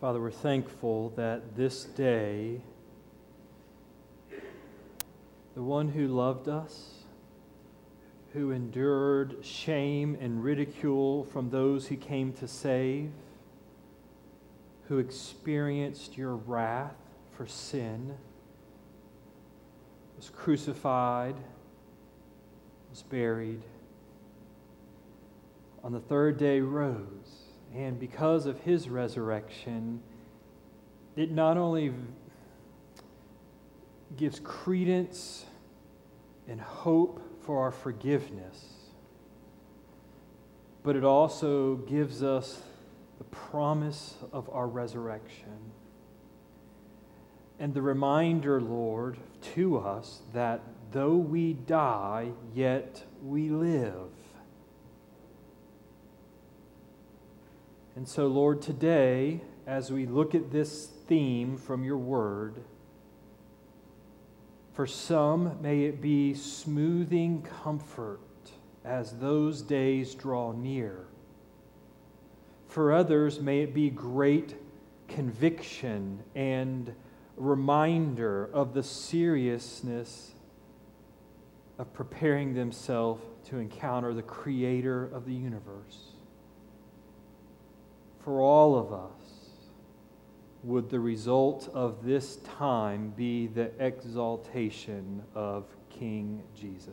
Father, we're thankful that this day, the one who loved us, who endured shame and ridicule from those he came to save, who experienced your wrath for sin, was crucified, was buried, on the third day rose. And because of his resurrection, it not only gives credence and hope for our forgiveness, but it also gives us the promise of our resurrection. And the reminder, Lord, to us that though we die, yet we live. And so, Lord, today, as we look at this theme from your word, for some, may it be smoothing comfort as those days draw near. For others, may it be great conviction and reminder of the seriousness of preparing themselves to encounter the Creator of the universe. For all of us, would the result of this time be the exaltation of King Jesus?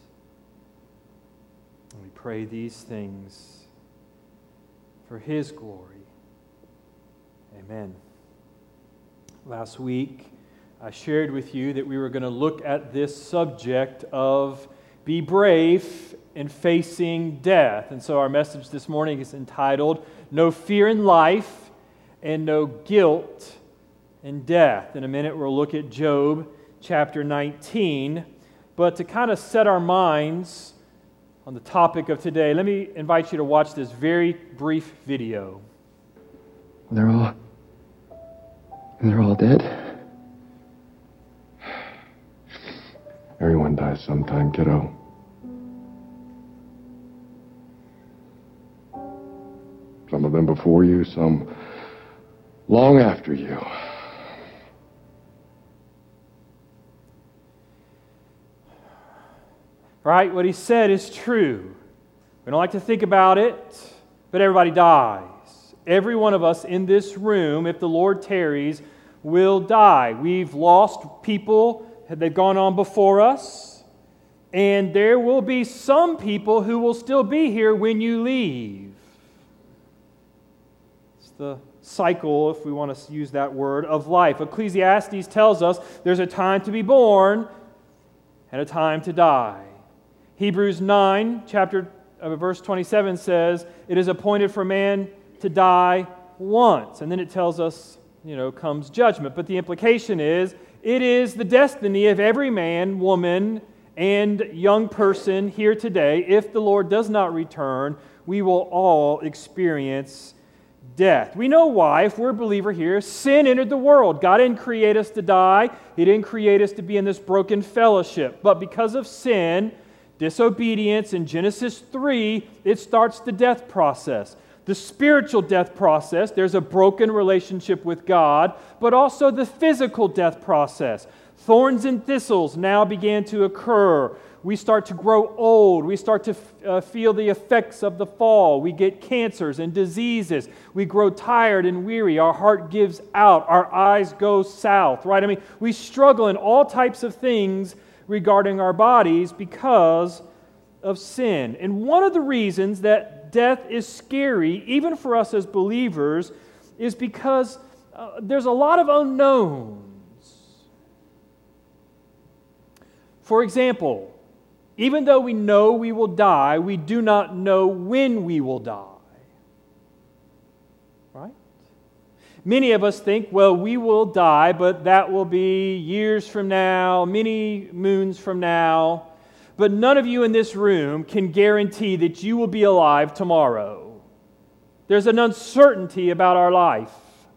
And we pray these things for His glory. Amen. Last week, I shared with you that we were going to look at this subject of be brave in facing death. And so our message this morning is entitled, No Fear in Life and No Guilt in Death. In a minute, we'll look at Job chapter 19. But to kind of set our minds on the topic of today, let me invite you to watch this very brief video. They're all dead? Everyone dies sometime, kiddo. Some of them before you, some long after you. Right? What he said is true. We don't like to think about it, but everybody dies. Every one of us in this room, if the Lord tarries, will die. We've lost people that have gone on before us, and there will be some people who will still be here when you leave. The cycle, if we want to use that word, of life. Ecclesiastes tells us there's a time to be born and a time to die. Hebrews 9, verse 27 says, it is appointed for man to die once. And then it tells us, comes judgment. But the implication is, it is the destiny of every man, woman, and young person here today. If the Lord does not return, we will all experience death. We know why. If we're a believer here, sin entered the world. God didn't create us to die. He didn't create us to be in this broken fellowship. But because of sin, disobedience, in Genesis 3, it starts the death process. The spiritual death process, there's a broken relationship with God, but also the physical death process. Thorns and thistles now began to occur. We start to grow old. We start to feel the effects of the fall. We get cancers and diseases. We grow tired and weary. Our heart gives out. Our eyes go south, right? We struggle in all types of things regarding our bodies because of sin. And one of the reasons that death is scary, even for us as believers, is because there's a lot of unknowns. For example, even though we know we will die, we do not know when we will die. Right? Many of us think, well, we will die, but that will be years from now, many moons from now. But none of you in this room can guarantee that you will be alive tomorrow. There's an uncertainty about our life.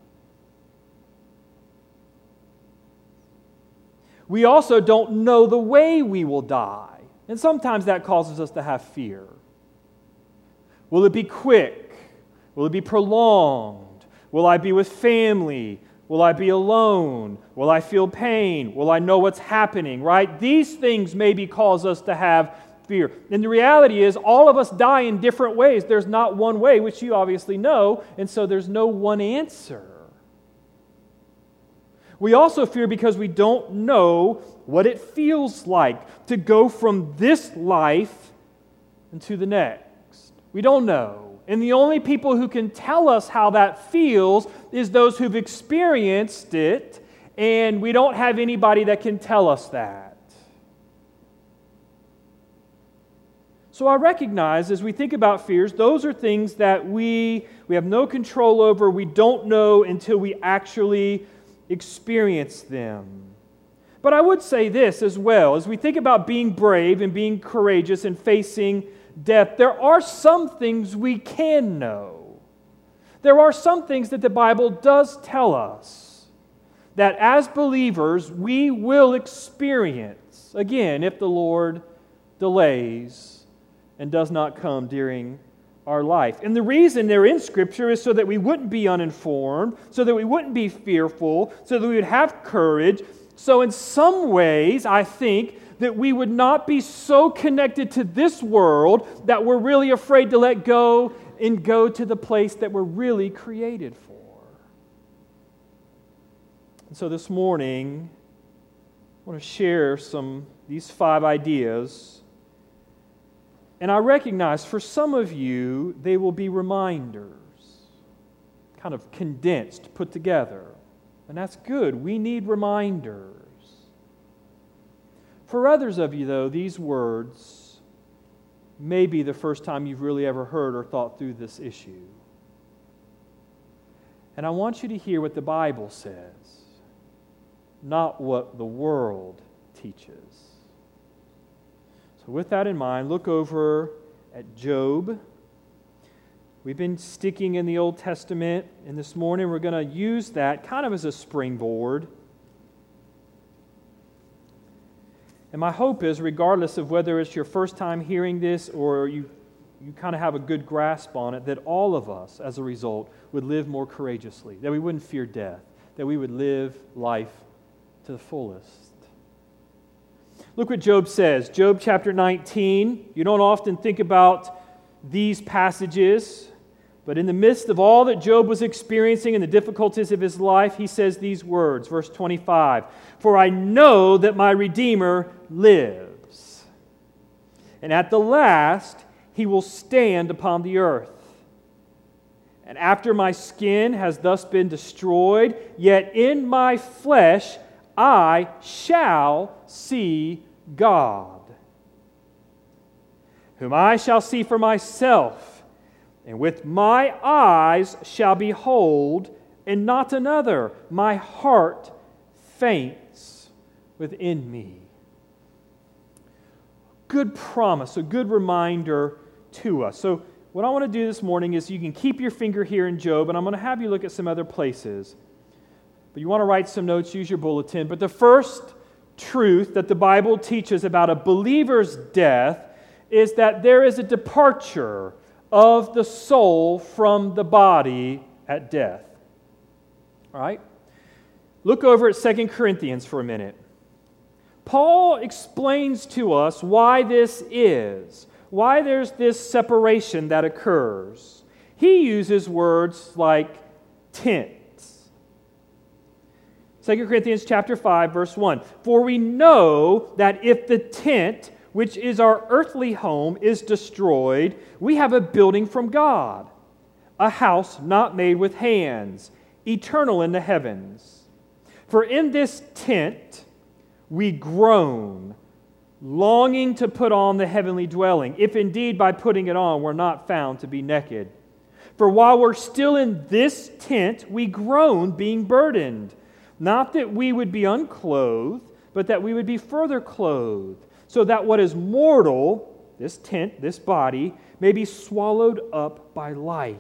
We also don't know the way we will die. And sometimes that causes us to have fear. Will it be quick? Will it be prolonged? Will I be with family? Will I be alone? Will I feel pain? Will I know what's happening, right? These things maybe cause us to have fear. And the reality is, all of us die in different ways. There's not one way, which you obviously know, and so there's no one answer. We also fear because we don't know what it feels like to go from this life into the next. We don't know. And the only people who can tell us how that feels is those who've experienced it, and we don't have anybody that can tell us that. So I recognize as we think about fears, those are things that we have no control over, we don't know until we actually experience them. But I would say this as well, as we think about being brave and being courageous and facing death, there are some things we can know. There are some things that the Bible does tell us that as believers we will experience, again, if the Lord delays and does not come during our life. And the reason they're in Scripture is so that we wouldn't be uninformed, so that we wouldn't be fearful, so that we would have courage. So in some ways, I think that we would not be so connected to this world that we're really afraid to let go and go to the place that we're really created for. And so this morning, I want to share these 5 ideas. And I recognize for some of you, they will be reminders, kind of condensed, put together. And that's good. We need reminders. For others of you, though, these words may be the first time you've really ever heard or thought through this issue. And I want you to hear what the Bible says, not what the world teaches. So with that in mind, look over at Job. We've been sticking in the Old Testament, and this morning we're going to use that kind of as a springboard. And my hope is, regardless of whether it's your first time hearing this or you kind of have a good grasp on it, that all of us, as a result, would live more courageously, that we wouldn't fear death, that we would live life to the fullest. Look what Job says. Job chapter 19. You don't often think about these passages, but in the midst of all that Job was experiencing and the difficulties of his life, he says these words, verse 25, "For I know that my Redeemer lives, and at the last he will stand upon the earth. And after my skin has thus been destroyed, yet in my flesh I shall see God, whom I shall see for myself, and with my eyes shall behold, and not another. My heart faints within me." Good promise, a good reminder to us. So what I want to do this morning is you can keep your finger here in Job, and I'm going to have you look at some other places. But you want to write some notes, use your bulletin. But the first truth that the Bible teaches about a believer's death is that there is a departure of the soul from the body at death. All right? Look over at 2 Corinthians for a minute. Paul explains to us why this is, why there's this separation that occurs. He uses words like tents. 2 Corinthians chapter 5, verse 1. "For we know that if the tent, which is our earthly home, is destroyed, we have a building from God, a house not made with hands, eternal in the heavens. For in this tent we groan, longing to put on the heavenly dwelling, if indeed by putting it on we're not found to be naked. For while we're still in this tent, we groan, being burdened, not that we would be unclothed, but that we would be further clothed, so that what is mortal, this tent, this body, may be swallowed up by life.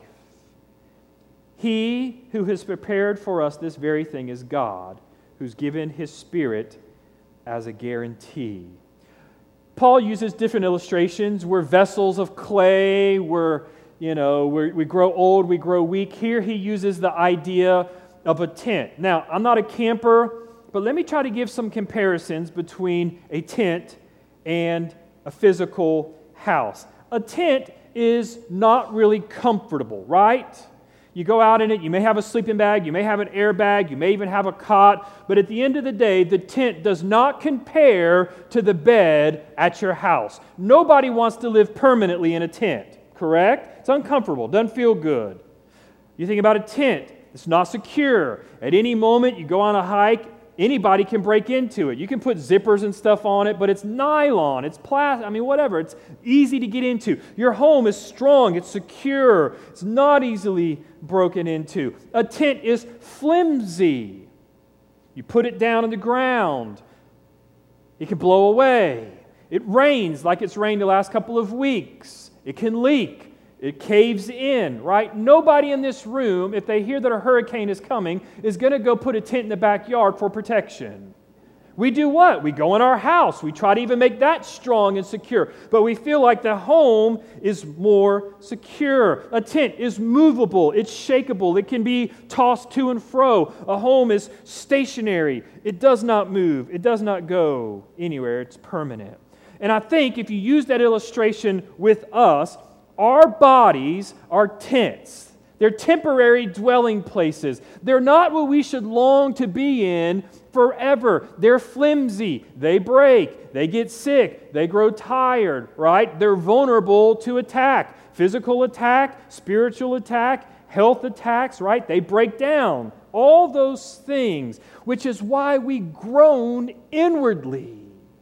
He who has prepared for us this very thing is God, who's given His Spirit as a guarantee." Paul uses different illustrations. We're vessels of clay, we're we grow old, we grow weak. Here he uses the idea of a tent. Now, I'm not a camper, but let me try to give some comparisons between a tent and a physical house. A tent is not really comfortable, right? You go out in it, you may have a sleeping bag, you may have an airbag, you may even have a cot, but at the end of the day, the tent does not compare to the bed at your house. Nobody wants to live permanently in a tent, correct? It's uncomfortable, doesn't feel good. You think about a tent, it's not secure. At any moment, you go on a hike, anybody can break into it. You can put zippers and stuff on it, but it's nylon, it's plastic, whatever. It's easy to get into. Your home is strong, it's secure, it's not easily broken into. A tent is flimsy. You put it down on the ground, it can blow away. It rains like it's rained the last couple of weeks. It can leak. It caves in, right? Nobody in this room, if they hear that a hurricane is coming, is going to go put a tent in the backyard for protection. We do what? We go in our house. We try to even make that strong and secure. But we feel like the home is more secure. A tent is movable. It's shakeable. It can be tossed to and fro. A home is stationary. It does not move. It does not go anywhere. It's permanent. And I think if you use that illustration with us, our bodies are tents. They're temporary dwelling places. They're not what we should long to be in forever. They're flimsy. They break. They get sick. They grow tired, right? They're vulnerable to attack. Physical attack, spiritual attack, health attacks, right? They break down. All those things, which is why we groan inwardly.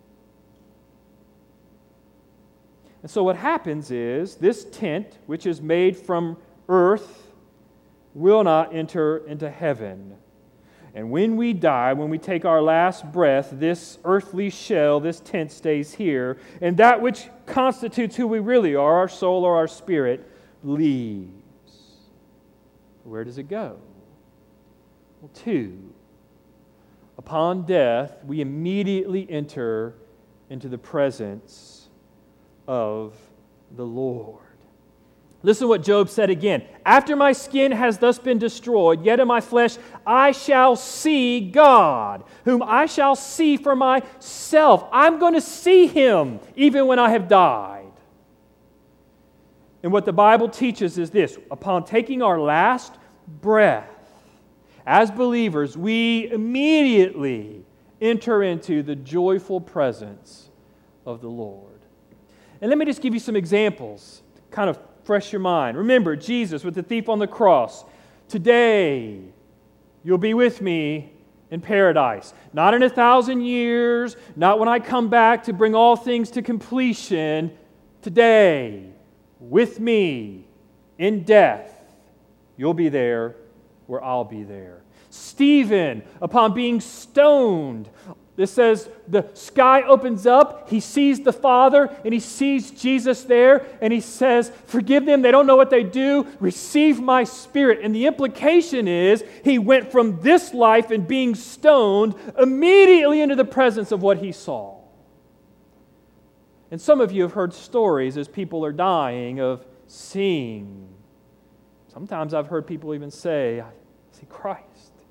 And so what happens is this tent, which is made from earth, will not enter into heaven. And when we die, when we take our last breath, this earthly shell, this tent stays here, and that which constitutes who we really are, our soul or our spirit, leaves. Where does it go? Well, 2. Upon death, we immediately enter into the presence of the Lord. Listen to what Job said again. After my skin has thus been destroyed, yet in my flesh I shall see God, whom I shall see for myself. I'm going to see Him even when I have died. And what the Bible teaches is this. Upon taking our last breath, as believers, we immediately enter into the joyful presence of the Lord. And let me just give you some examples to kind of fresh your mind. Remember, Jesus with the thief on the cross. Today, you'll be with me in paradise. Not in 1,000 years, not when I come back to bring all things to completion. Today, with me in death, you'll be there where I'll be there. Stephen, upon being stoned, it says the sky opens up, he sees the Father, and he sees Jesus there, and he says, forgive them, they don't know what they do, receive my Spirit. And the implication is, he went from this life and being stoned immediately into the presence of what he saw. And some of you have heard stories as people are dying of seeing. Sometimes I've heard people even say, I see Christ.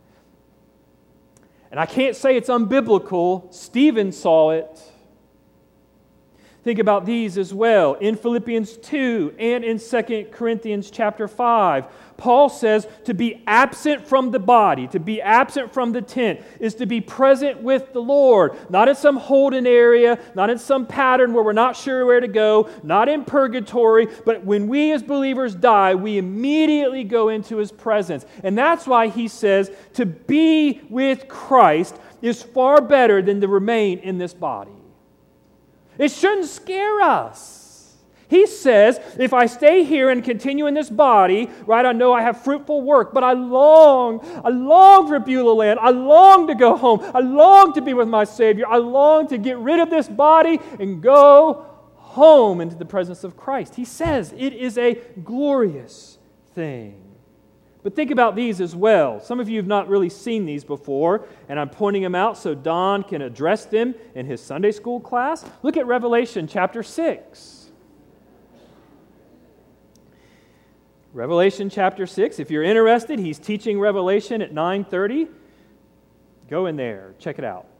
And I can't say it's unbiblical. Stephen saw it. Think about these as well. In Philippians 2 and in 2 Corinthians chapter 5, Paul says to be absent from the body, to be absent from the tent, is to be present with the Lord. Not in some holding area, not in some pattern where we're not sure where to go, not in purgatory, but when we as believers die, we immediately go into His presence. And that's why he says to be with Christ is far better than to remain in this body. It shouldn't scare us. He says, if I stay here and continue in this body, right, I know I have fruitful work, but I long for Beulah land. I long to go home. I long to be with my Savior. I long to get rid of this body and go home into the presence of Christ. He says it is a glorious thing. But think about these as well. Some of you have not really seen these before, and I'm pointing them out so Don can address them in his Sunday school class. Look at Revelation chapter 6. Revelation chapter 6. If you're interested, he's teaching Revelation at 9:30. Go in there. Check it out.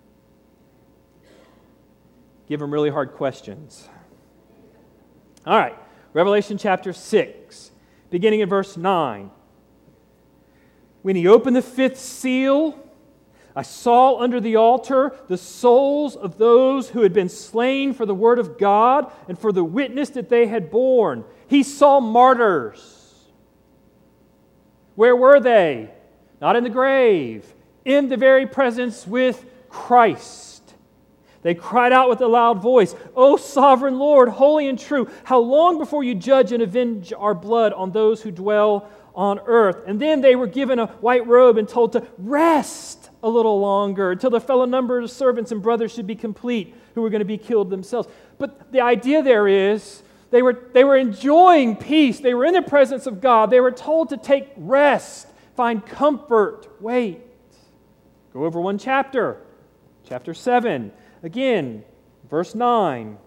Give him really hard questions. All right. Revelation chapter 6, beginning at verse 9. When he opened the fifth seal, I saw under the altar the souls of those who had been slain for the word of God and for the witness that they had borne. He saw martyrs. Where were they? Not in the grave, in the very presence with Christ. They cried out with a loud voice, O sovereign Lord, holy and true, how long before you judge and avenge our blood on those who dwell on earth? And then they were given a white robe and told to rest a little longer until the fellow number of servants and brothers should be complete, who were going to be killed themselves. But the idea there is they were enjoying peace. They were in the presence of God. They were told to take rest, find comfort, wait. Go over one chapter, chapter 7. Again, verse 9.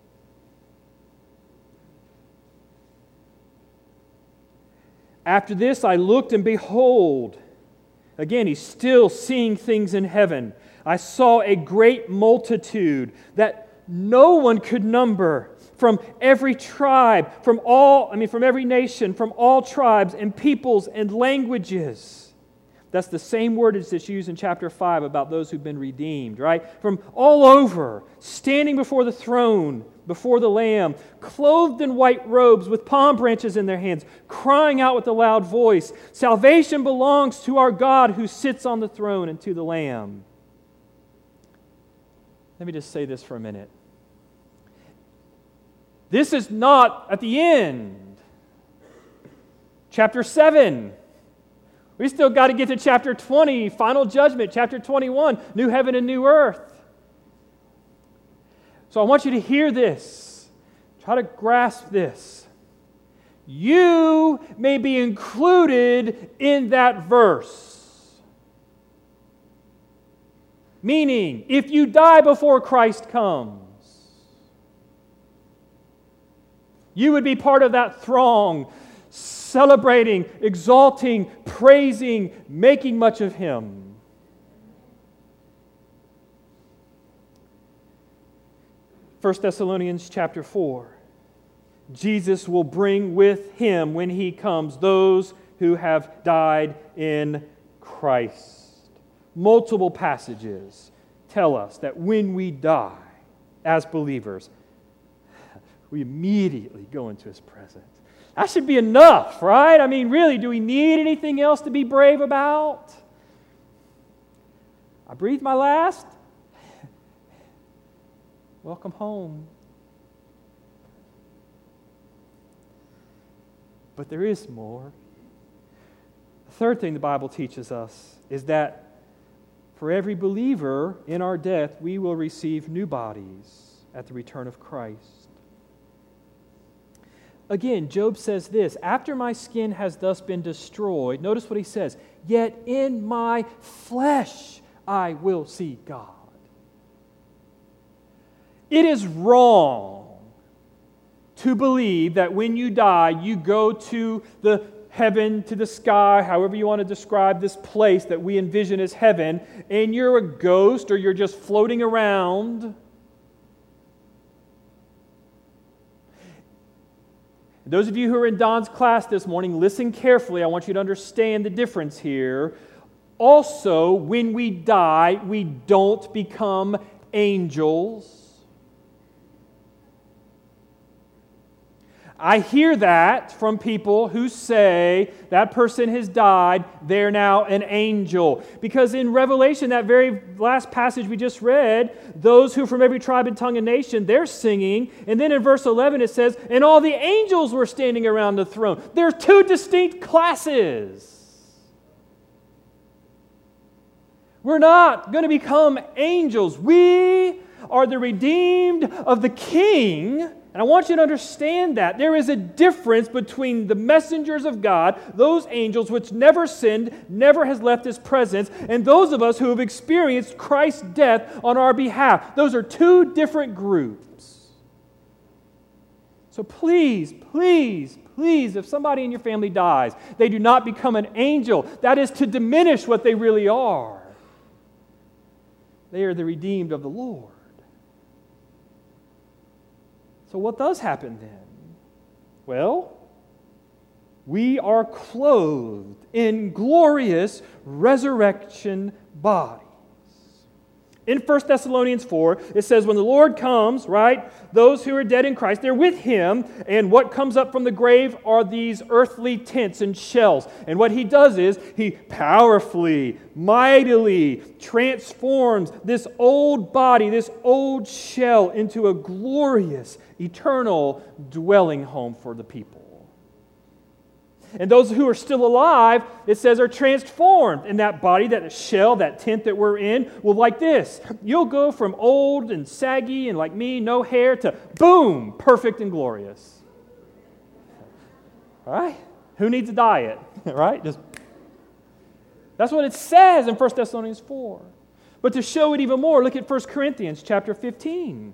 After this I looked, and behold, again, he's still seeing things in heaven. I saw a great multitude that no one could number, from every tribe, from every nation, from all tribes and peoples and languages. That's the same word that's used in chapter 5 about those who've been redeemed, right? From all over, standing before the throne, before the Lamb, clothed in white robes with palm branches in their hands, crying out with a loud voice, salvation belongs to our God who sits on the throne and to the Lamb. Let me just say this for a minute. This is not at the end. Chapter 7. We still got to get to chapter 20, final judgment, chapter 21, new heaven and new earth. So I want you to hear this. Try to grasp this. You may be included in that verse. Meaning, if you die before Christ comes, you would be part of that throng, celebrating, exalting, praising, making much of Him. First Thessalonians chapter 4. Jesus will bring with Him, when He comes, those who have died in Christ. Multiple passages tell us that when we die as believers, we immediately go into His presence. That should be enough, right? I mean, really, do we need anything else to be brave about? I breathed my last. Welcome home. But there is more. The third thing the Bible teaches us is that for every believer in our death, we will receive new bodies at the return of Christ. Again, Job says this, after my skin has thus been destroyed, notice what he says, yet in my flesh I will see God. It is wrong to believe that when you die, you go to the heaven, to the sky, however you want to describe this place that we envision as heaven, and you're a ghost or you're just floating around. Those of you who are in Don's class this morning, listen carefully. I want you to understand the difference here. Also, when we die, we don't become angels. I hear that from people who say that person has died, they're now an angel. Because in Revelation, that very last passage we just read, those who from every tribe and tongue and nation, they're singing. And then in verse 11 it says, and all the angels were standing around the throne. There are two distinct classes. We're not going to become angels. We are the redeemed of the King. And I want you to understand that. There is a difference between the messengers of God, those angels which never sinned, never has left His presence, and those of us who have experienced Christ's death on our behalf. Those are two different groups. So please, please, Please, if somebody in your family dies, they do not become an angel. That is to diminish what they really are. They are the redeemed of the Lord. So what does happen then? Well, we are clothed in glorious resurrection bodies. In 1 Thessalonians 4, it says, when the Lord comes, right, those who are dead in Christ, they're with Him, and what comes up from the grave are these earthly tents and shells. And what He does is, He powerfully, mightily transforms this old body, this old shell, into a glorious, eternal dwelling home for the people. And those who are still alive, it says, are transformed in that body, that shell, that tent that we're in. Well, like this, you'll go from old and saggy and like me, no hair, to boom, perfect and glorious. All right? Who needs a diet? Right? That's what it says in 1 Thessalonians 4. But to show it even more, look at 1 Corinthians chapter 15.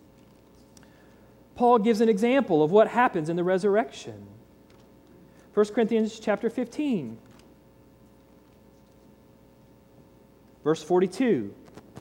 Paul gives an example of what happens in the resurrection. 1 Corinthians chapter 15, verse 42.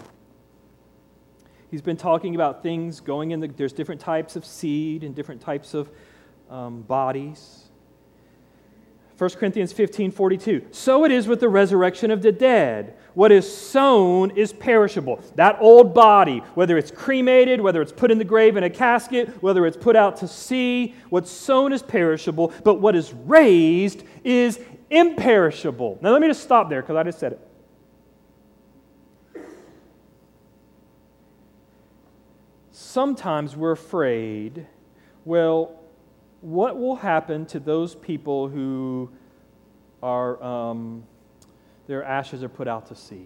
He's been talking about things going in there's different types of seed and different types of bodies. 1 Corinthians 15:42. So it is with the resurrection of the dead. What is sown is perishable. That old body, whether it's cremated, whether it's put in the grave in a casket, whether it's put out to sea, what's sown is perishable, but what is raised is imperishable. Now let me just stop there because I just said it. Sometimes we're afraid, well, what will happen to those people who are, their ashes are put out to sea?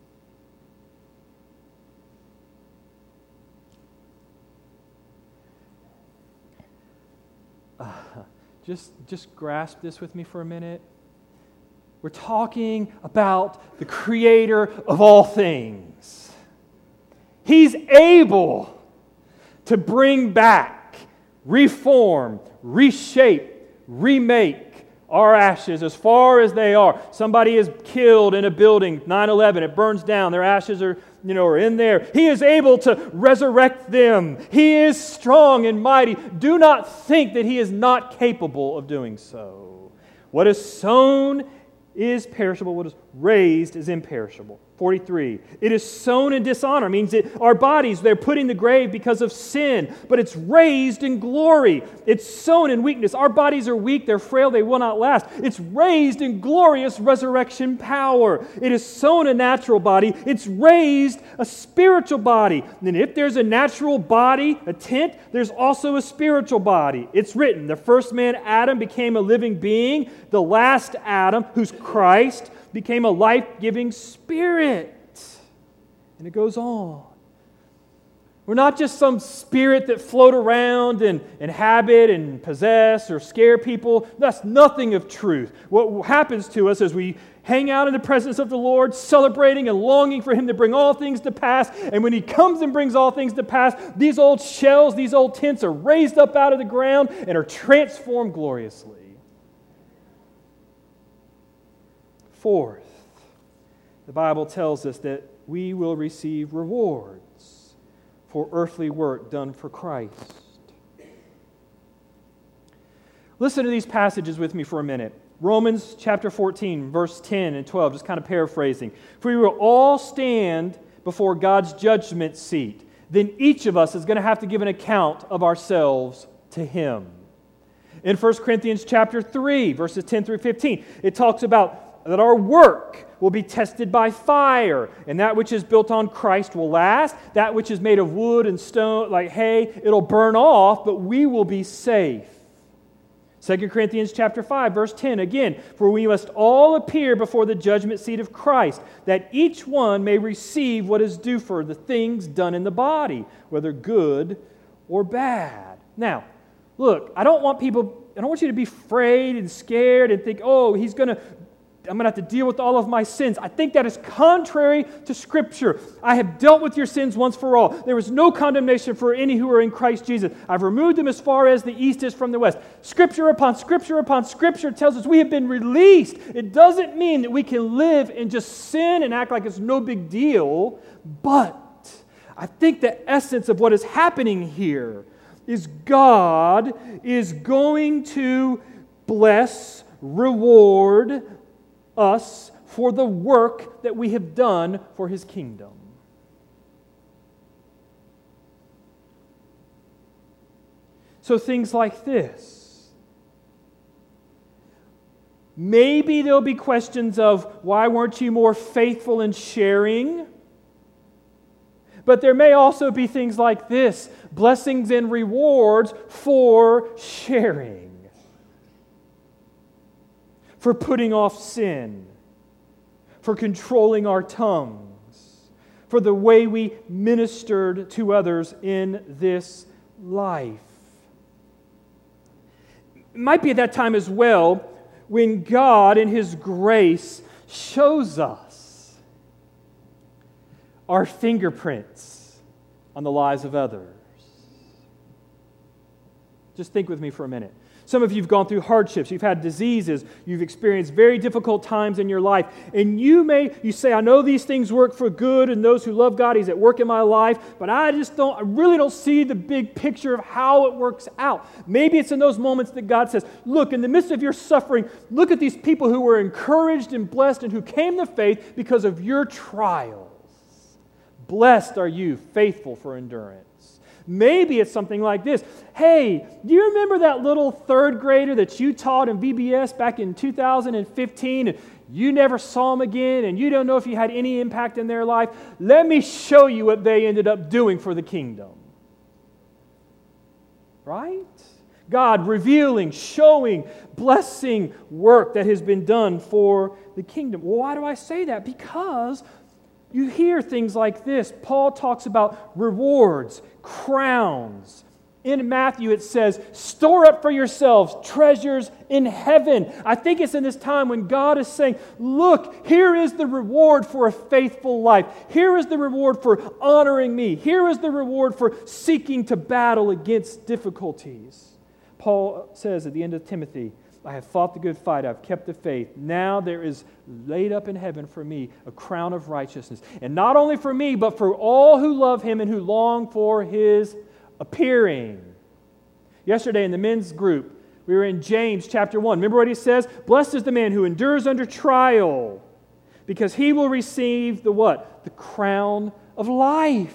Just grasp this with me for a minute. We're talking about the Creator of all things. He's able to bring back, reform, reshape, remake our ashes as far as they are. Somebody is killed in a building, 9/11, it burns down, their ashes are in there. He is able to resurrect them. He is strong and mighty. Do not think that He is not capable of doing so. What is sown is perishable. What is raised is imperishable. 43. It is sown in dishonor. Means that our bodies, they're put in the grave because of sin, but it's raised in glory. It's sown in weakness. Our bodies are weak, they're frail, they will not last. It's raised in glorious resurrection power. It is sown a natural body. It's raised a spiritual body. And if there's a natural body, a tent, there's also a spiritual body. It's written, the first man, Adam, became a living being. The last Adam, who's Christ, became a life-giving spirit. And it goes on. We're not just some spirit that float around and inhabit and possess or scare people. That's nothing of truth. What happens to us as we hang out in the presence of the Lord, celebrating and longing for Him to bring all things to pass, and when He comes and brings all things to pass, these old shells, these old tents are raised up out of the ground and are transformed gloriously. Fourth, the Bible tells us that we will receive rewards for earthly work done for Christ. Listen to these passages with me for a minute. Romans chapter 14, verse 10 and 12, just kind of paraphrasing. For we will all stand before God's judgment seat. Then each of us is going to have to give an account of ourselves to Him. In 1 Corinthians chapter 3, verses 10 through 15, it talks about that our work will be tested by fire, and that which is built on Christ will last. That which is made of wood and stone, like hay, it'll burn off, but we will be safe. 2 Corinthians chapter 5, verse 10, again, for we must all appear before the judgment seat of Christ, that each one may receive what is due for the things done in the body, whether good or bad. Now, look, I don't want you to be afraid and scared and think, oh, he's going to I'm going to have to deal with all of my sins. I think that is contrary to Scripture. I have dealt with your sins once for all. There is no condemnation for any who are in Christ Jesus. I've removed them as far as the east is from the west. Scripture upon Scripture upon Scripture tells us we have been released. It doesn't mean that we can live and just sin and act like it's no big deal, but I think the essence of what is happening here is God is going to bless, reward us for the work that we have done for His kingdom. So things like this. Maybe there'll be questions of, why weren't you more faithful in sharing? But there may also be things like this, blessings and rewards for sharing, for putting off sin, for controlling our tongues, for the way we ministered to others in this life. It might be at that time as well when God in His grace shows us our fingerprints on the lives of others. Just think with me for a minute. Some of you have gone through hardships, you've had diseases, you've experienced very difficult times in your life, and you say, I know these things work for good, and those who love God, He's at work in my life, but I really don't see the big picture of how it works out. Maybe it's in those moments that God says, look, in the midst of your suffering, look at these people who were encouraged and blessed and who came to faith because of your trials. Blessed are you, faithful for endurance. Maybe it's something like this. Hey, do you remember that little third grader that you taught in VBS back in 2015 and you never saw him again and you don't know if you had any impact in their life? Let me show you what they ended up doing for the kingdom. Right? God revealing, showing, blessing work that has been done for the kingdom. Well, why do I say that? Because you hear things like this. Paul talks about rewards, crowns. In Matthew it says, store up for yourselves treasures in heaven. I think it's in this time when God is saying, look, here is the reward for a faithful life. Here is the reward for honoring me. Here is the reward for seeking to battle against difficulties. Paul says at the end of Timothy, I have fought the good fight, I've kept the faith. Now there is laid up in heaven for me a crown of righteousness. And not only for me, but for all who love Him and who long for His appearing. Yesterday in the men's group, we were in James chapter 1. Remember what he says? Blessed is the man who endures under trial, because he will receive the what? The crown of life.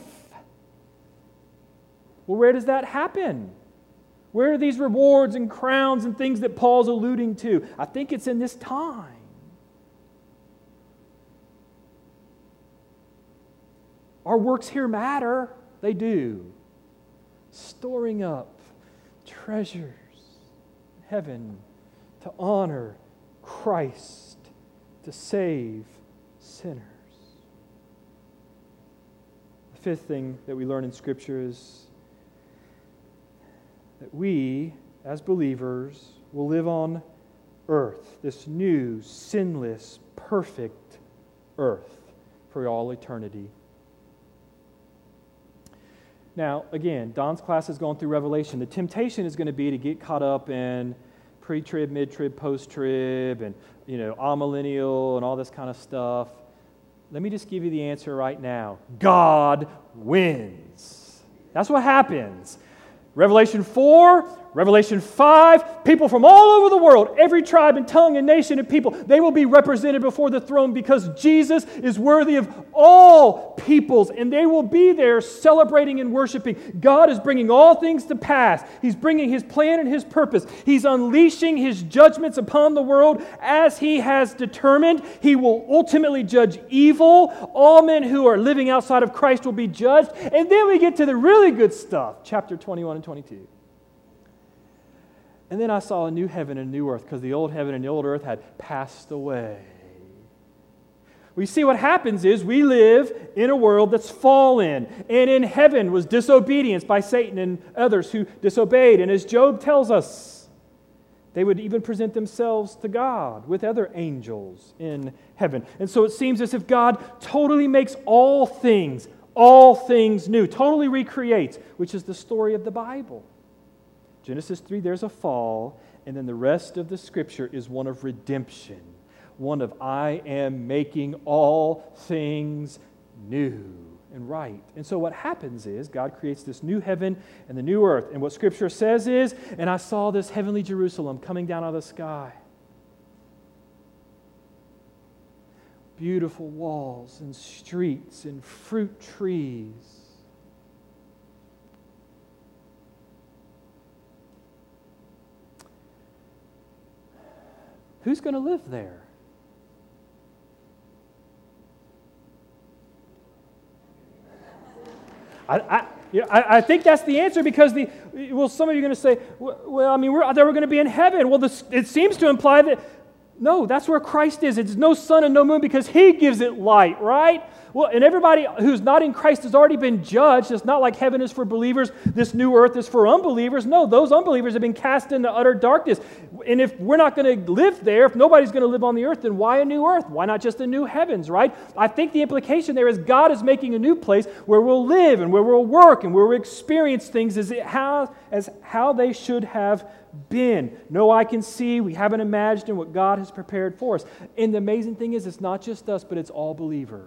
Well, where does that happen? Where are these rewards and crowns and things that Paul's alluding to? I think it's in this time. Our works here matter. They do. Storing up treasures in heaven to honor Christ, to save sinners. The fifth thing that we learn in Scripture is that we, as believers, will live on earth, this new, sinless, perfect earth for all eternity. Now, again, Don's class is going through Revelation. The temptation is going to be to get caught up in pre-trib, mid-trib, post-trib, and, amillennial and all this kind of stuff. Let me just give you the answer right now. God wins. That's what happens. Revelation 4, Revelation 5, people from all over the world, every tribe and tongue and nation and people, they will be represented before the throne because Jesus is worthy of all peoples, and they will be there celebrating and worshiping. God is bringing all things to pass. He's bringing His plan and His purpose. He's unleashing His judgments upon the world as He has determined. He will ultimately judge evil. All men who are living outside of Christ will be judged. And then we get to the really good stuff, chapter 21 and 22. And then I saw a new heaven and a new earth because the old heaven and the old earth had passed away. We see what happens is we live in a world that's fallen. And in heaven was disobedience by Satan and others who disobeyed. And as Job tells us, They would even present themselves to God with other angels in heaven. And so it seems as if God totally makes all things new, totally recreates, which is the story of the Bible. Genesis 3, there's a fall, and then the rest of the Scripture is one of redemption, one of I am making all things new and right. And so what happens is God creates this new heaven and the new earth. And what Scripture says is, and I saw this heavenly Jerusalem coming down out of the sky. Beautiful walls and streets and fruit trees. Who's going to live there? I think that's the answer because some of you are going to say, well, I mean, we're going to be in heaven. Well, it seems to imply that, no, that's where Christ is. It's no sun and no moon because He gives it light, right? Well, and everybody who's not in Christ has already been judged. It's not like heaven is for believers, this new earth is for unbelievers. No, those unbelievers have been cast into utter darkness. And if we're not going to live there, if nobody's going to live on the earth, then why a new earth? Why not just a new heavens, right? I think the implication there is God is making a new place where we'll live and where we'll work and where we'll experience things as how they should have been. No eye can see. We haven't imagined what God has prepared for us. And the amazing thing is it's not just us, but it's all believers.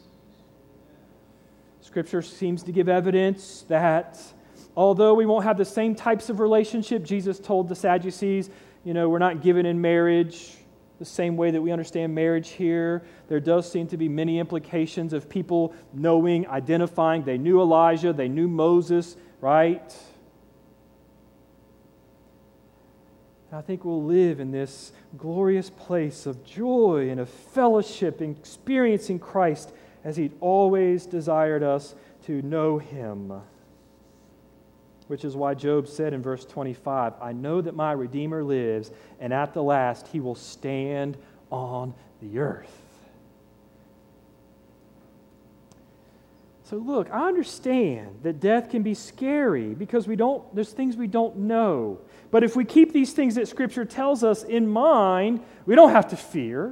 Scripture seems to give evidence that although we won't have the same types of relationship, Jesus told the Sadducees, we're not given in marriage the same way that we understand marriage here. There does seem to be many implications of people knowing, identifying. They knew Elijah, they knew Moses, right? I think we'll live in this glorious place of joy and of fellowship and experiencing Christ as He'd always desired us to know Him. Which is why Job said in verse 25, I know that my Redeemer lives, and at the last He will stand on the earth. So look, I understand that death can be scary because there's things we don't know. But if we keep these things that Scripture tells us in mind, we don't have to fear.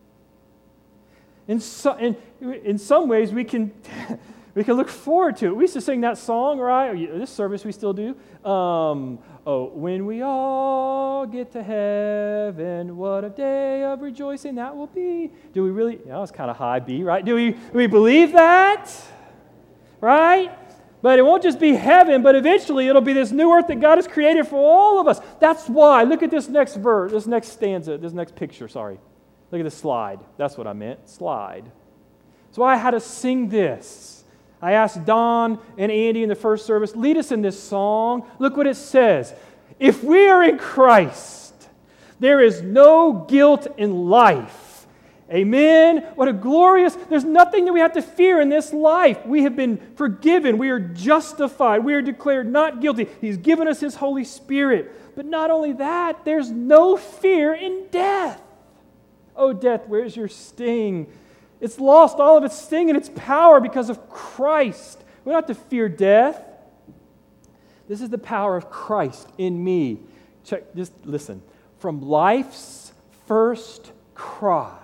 In some ways, we can look forward to it. We used to sing that song, right? This service we still do. When we all get to heaven, what a day of rejoicing that will be. Do we really? It's kind of high B, right? Do we believe that? Right? But it won't just be heaven, but eventually it'll be this new earth that God has created for all of us. That's why. Look at this next verse, this next stanza, this next picture, sorry. Look at the slide. That's what I meant, slide. That's why I had to sing this. I asked Don and Andy in the first service, lead us in this song. Look what it says. If we are in Christ, there is no guilt in life. Amen. What a glorious, there's nothing that we have to fear in this life. We have been forgiven. We are justified. We are declared not guilty. He's given us His Holy Spirit. But not only that, there's no fear in death. Oh, death, where's your sting? It's lost all of its sting and its power because of Christ. We don't have to fear death. This is the power of Christ in me. Just listen. From life's first cry.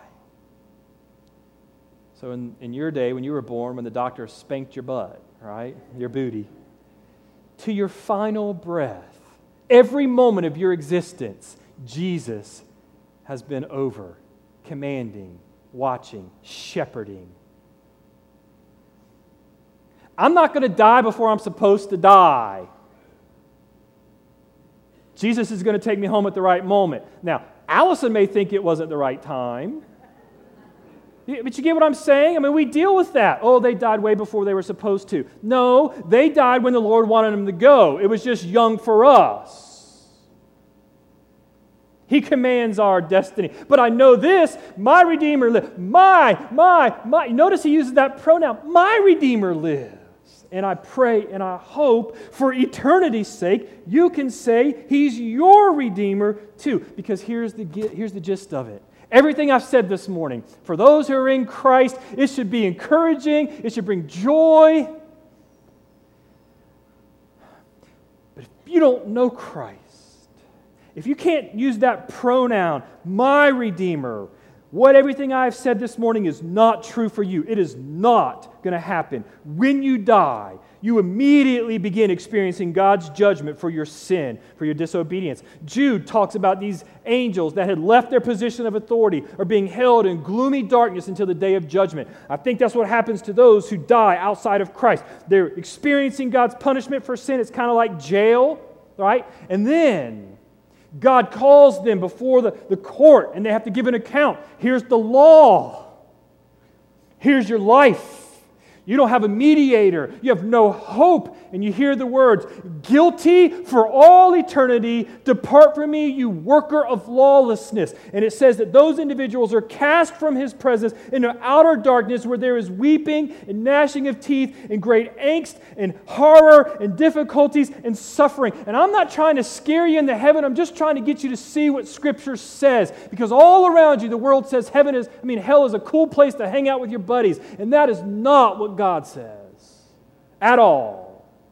So in your day, when you were born, when the doctor spanked your butt, right? Your booty. To your final breath, every moment of your existence, Jesus has been over, commanding, watching, shepherding. I'm not going to die before I'm supposed to die. Jesus is going to take me home at the right moment. Now, Allison may think it wasn't the right time. But you get what I'm saying? I mean, we deal with that. Oh, they died way before they were supposed to. No, they died when the Lord wanted them to go. It was just young for us. He commands our destiny. But I know this, my Redeemer lives. My. Notice he uses that pronoun. My Redeemer lives. And I pray and I hope for eternity's sake, you can say He's your Redeemer too. Because here's the gist of it. Everything I've said this morning, for those who are in Christ, it should be encouraging, it should bring joy. But if you don't know Christ, if you can't use that pronoun, my Redeemer, what everything I've said this morning is not true for you. It is not going to happen. When you die, you immediately begin experiencing God's judgment for your sin, for your disobedience. Jude talks about these angels that had left their position of authority are being held in gloomy darkness until the day of judgment. I think that's what happens to those who die outside of Christ. They're experiencing God's punishment for sin. It's kind of like jail, right? And then God calls them before the court, and they have to give an account. Here's the law. Here's your life. You don't have a mediator. You have no hope. And you hear the words, guilty for all eternity, depart from me, you worker of lawlessness. And it says that those individuals are cast from His presence into outer darkness where there is weeping and gnashing of teeth and great angst and horror and difficulties and suffering. And I'm not trying to scare you into heaven. I'm just trying to get you to see what Scripture says. Because all around you, the world says hell is a cool place to hang out with your buddies. And that is not what God says at all.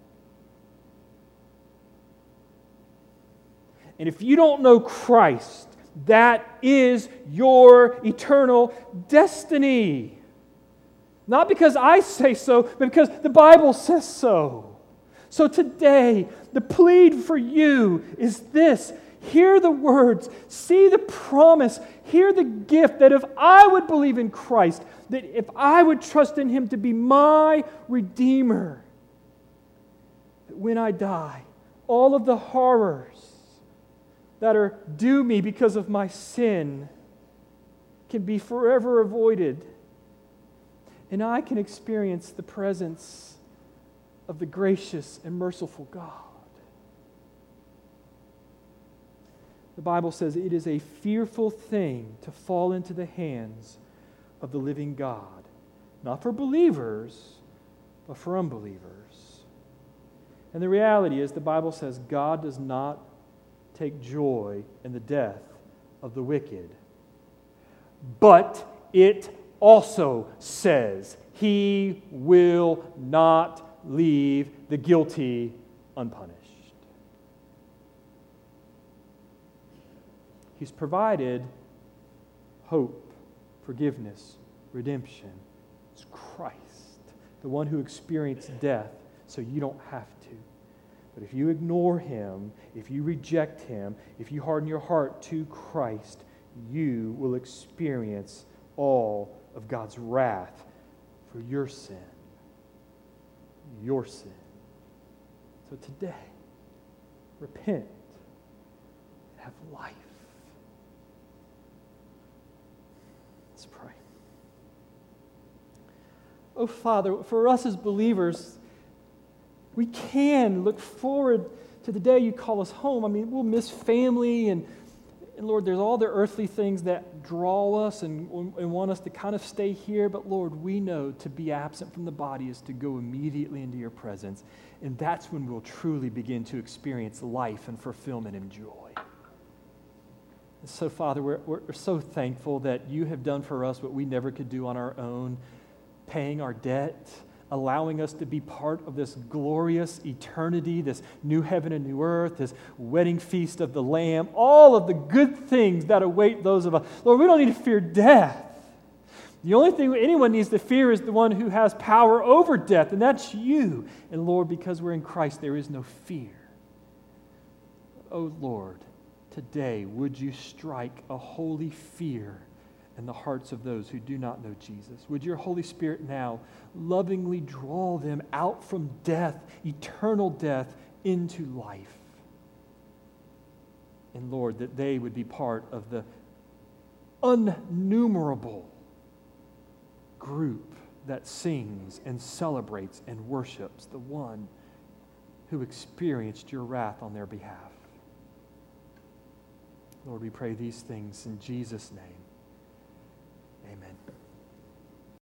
And if you don't know Christ, that is your eternal destiny. Not because I say so, but because the Bible says so. So today, the plea for you is this. Hear the words, see the promise, hear the gift that if I would believe in Christ, that if I would trust in Him to be my Redeemer, that when I die, all of the horrors that are due me because of my sin can be forever avoided, and I can experience the presence of the gracious and merciful God. The Bible says it is a fearful thing to fall into the hands of the living God, not for believers, but for unbelievers. And the reality is, the Bible says God does not take joy in the death of the wicked. But it also says He will not leave the guilty unpunished. He's provided hope, forgiveness, redemption. It's Christ, the one who experienced death, so you don't have to. But if you ignore Him, if you reject Him, if you harden your heart to Christ, you will experience all of God's wrath for your sin. Your sin. So today, repent and have life. Let's pray. Oh, Father, for us as believers, we can look forward to the day you call us home. I mean, we'll miss family, and Lord, there's all the earthly things that draw us and want us to kind of stay here. But Lord, we know to be absent from the body is to go immediately into your presence. And that's when we'll truly begin to experience life and fulfillment and joy. And so, Father, we're so thankful that you have done for us what we never could do on our own, paying our debt, allowing us to be part of this glorious eternity, this new heaven and new earth, this wedding feast of the Lamb, all of the good things that await those of us. Lord, we don't need to fear death. The only thing anyone needs to fear is the one who has power over death, and that's you. And Lord, because we're in Christ, there is no fear. Oh Lord, today would you strike a holy fear in the hearts of those who do not know Jesus. Would your Holy Spirit now lovingly draw them out from death, eternal death, into life. And Lord, that they would be part of the unnumerable group that sings and celebrates and worships the one who experienced your wrath on their behalf. Lord, we pray these things in Jesus' name. Amen.